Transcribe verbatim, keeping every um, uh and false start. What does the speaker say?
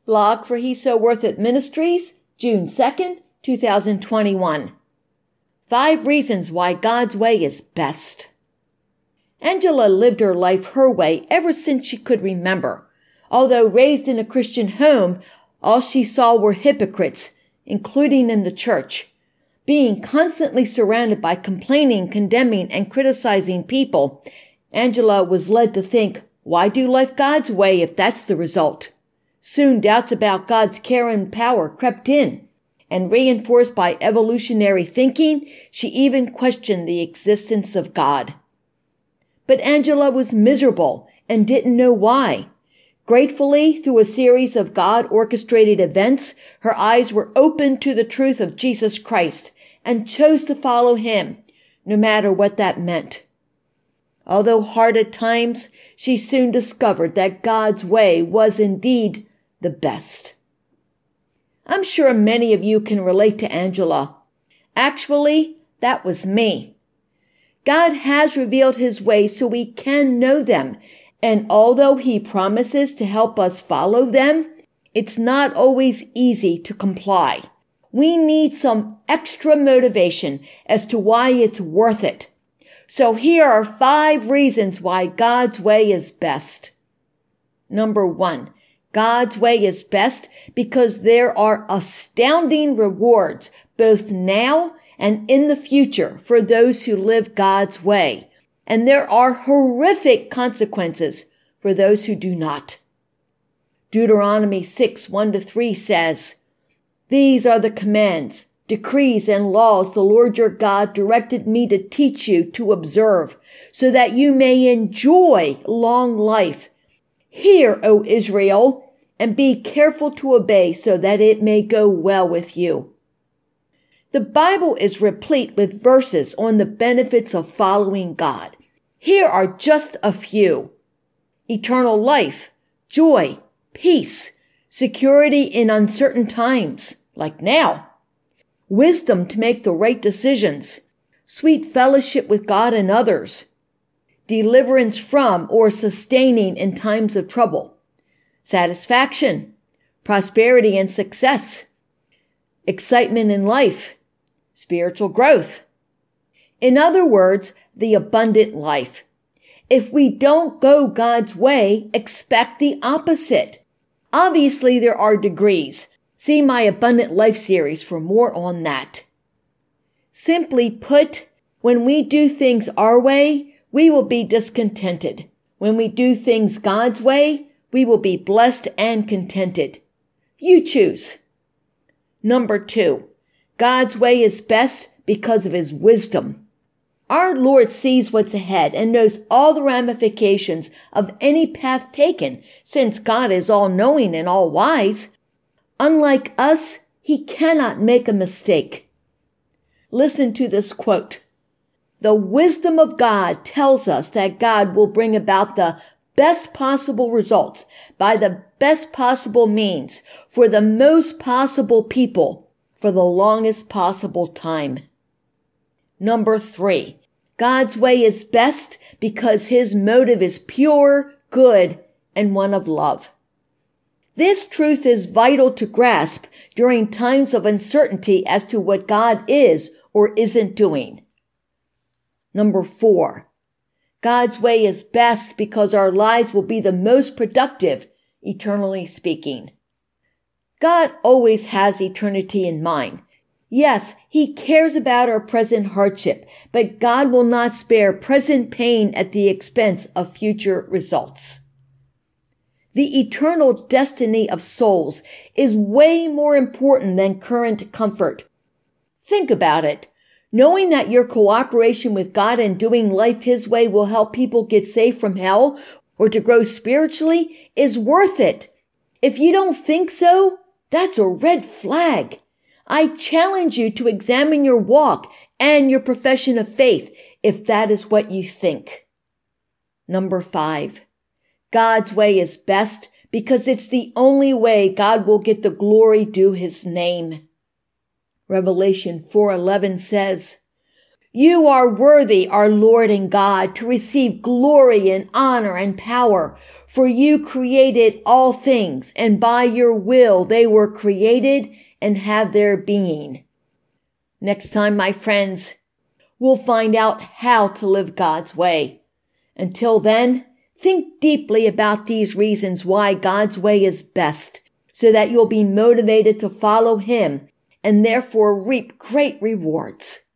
Blog for He's So Worth It Ministries, June second, two thousand twenty-one. Five reasons why God's way is best. Angela lived her life her way ever since she could remember. Although raised in a Christian home, all she saw were hypocrites, including in the church. Being constantly surrounded by complaining, condemning, and criticizing people, Angela was led to think, why do life God's way if that's the result? Soon doubts about God's care and power crept in, and reinforced by evolutionary thinking, she even questioned the existence of God. But Angela was miserable and didn't know why. Gratefully, through a series of God-orchestrated events, her eyes were opened to the truth of Jesus Christ and chose to follow him, no matter what that meant. Although hard at times, she soon discovered that God's way was indeed the best. I'm sure many of you can relate to Angela. Actually, that was me. God has revealed his ways so we can know them, and although he promises to help us follow them, it's not always easy to comply. We need some extra motivation as to why it's worth it. So here are five reasons why God's way is best. Number one, God's way is best because there are astounding rewards both now and in the future for those who live God's way. And there are horrific consequences for those who do not. Deuteronomy six, one to three says, "These are the commands, decrees, and laws the Lord your God directed me to teach you to observe, so that you may enjoy long life. Hear, O Israel, and be careful to obey so that it may go well with you." The Bible is replete with verses on the benefits of following God. Here are just a few. Eternal life, joy, peace, security in uncertain times, like now. Wisdom to make the right decisions, sweet fellowship with God and others. Deliverance from or sustaining in times of trouble. Satisfaction, prosperity and success. Excitement in life. Spiritual growth. In other words, the abundant life. If we don't go God's way, expect the opposite. Obviously, there are degrees. See my Abundant Life series for more on that. Simply put, when we do things our way, we will be discontented. When we do things God's way, we will be blessed and contented. You choose. Number two, God's way is best because of his wisdom. Our Lord sees what's ahead and knows all the ramifications of any path taken, since God is all-knowing and all-wise. Unlike us, he cannot make a mistake. Listen to this quote. "The wisdom of God tells us that God will bring about the best possible results by the best possible means for the most possible people for the longest possible time." Number three, God's way is best because his motive is pure, good, and one of love. This truth is vital to grasp during times of uncertainty as to what God is or isn't doing. Number four, God's way is best because our lives will be the most productive, eternally speaking. God always has eternity in mind. Yes, he cares about our present hardship, but God will not spare present pain at the expense of future results. The eternal destiny of souls is way more important than current comfort. Think about it. Knowing that your cooperation with God and doing life his way will help people get saved from hell or to grow spiritually is worth it. If you don't think so, that's a red flag. I challenge you to examine your walk and your profession of faith if that is what you think. Number five, God's way is best because it's the only way God will get the glory due his name. Revelation four eleven says, You are worthy, our Lord and God, to receive glory and honor and power, for you created all things, and by your will they were created and have their being. Next time, my friends, we'll find out how to live God's way. Until then, think deeply about these reasons why God's way is best, so that you'll be motivated to follow Him and therefore reap great rewards.